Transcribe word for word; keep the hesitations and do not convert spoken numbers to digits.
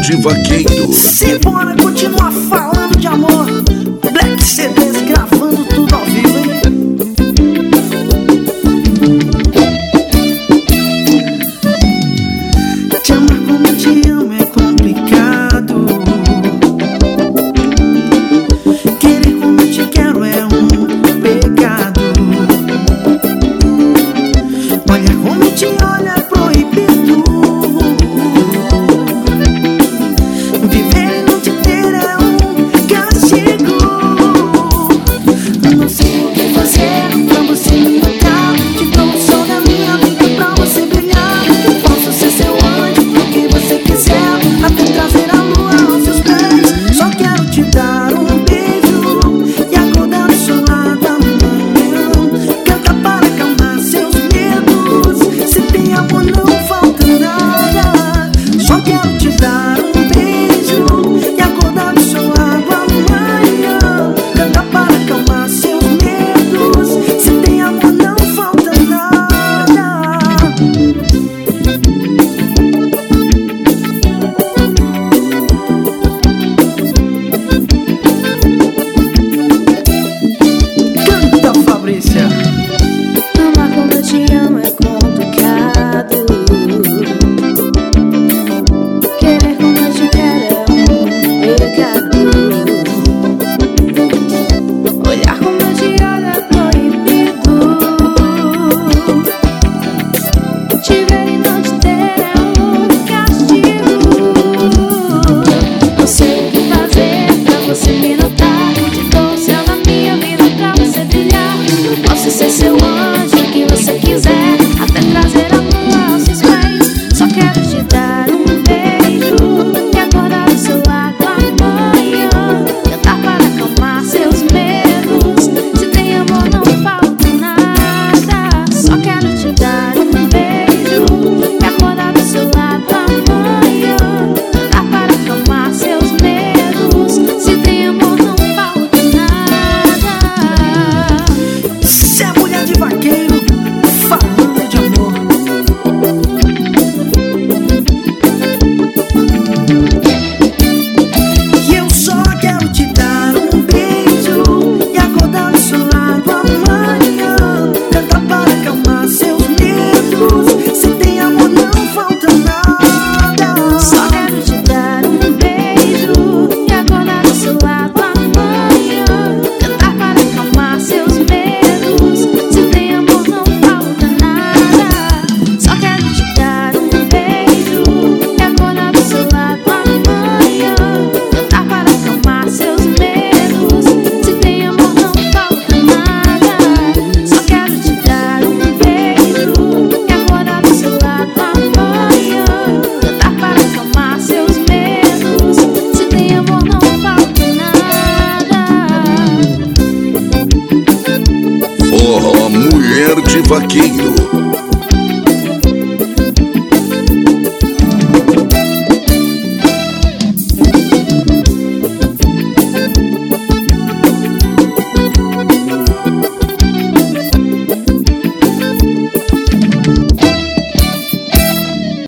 de Vaqueiro. Simbora continuar falando de amor. Black C Ds gravando tudo ao vivo, hein? Te amar como te amo é complicado. Querer como eu te quero é um pecado. Olhar como eu te olho é proibido. Viver e não te ter é um castigo. Eu não sei o que fazer pra você me tocar. Te dou o sol da minha vida pra você brilhar. Eu posso ser seu anjo, o que você quiser, até trazer a lua aos seus pés. Só quero te dar um beijo e acordar do seu lado amanhã. Canta para acalmar seus medos. Se tem amor não falta nada. Só quero te dar um beijo e acordar do seu lado amanhã. Canta para acalmar seus medos. Se tem amor não falta nada. Canta, Fabrícia. Amar como eu te amo é complicado. Querer como eu te quero é um pecado. Olhar como eu te olho é proibido. Te ver e não te ter é um castigo. Não sei o que fazer pra você me notar. Te dou o céu na minha vida pra você brilhar. Eu posso ser seu anjo, o que você quiser, até trazer a lua aos seus pés. Só quero te dar um beijo e acordar do seu lado amanhã. Cantar para acalmar seus medos. Se tem amor não falta nada. Só quero te dar um beijo e acordar do seu lado amanhã. Cantar para acalmar seus medos. Se tem amor não falta nada. Cê é mulher de vaqueiro falando de amor. E eu só quero te dar um beijo e acordar do seu lado amanhã. Cantar para acalmar seus medos. Se tem amor não falta nada. Só quero te dar um beijo e acordar do seu lado amanhã. Cantar para acalmar seus medos. Se tem amor não falta nada. Só quero te dar um beijo e acordar do seu lado amanhã. Cantar para acalmar seus medos. Se tem amor não falta nada. Só quero te dar um beijo e acordar do seu lado amanhã. Cantar para acalmar seus medos. Se tem amor não falta nada. Forró Mulher de Vaqueiro.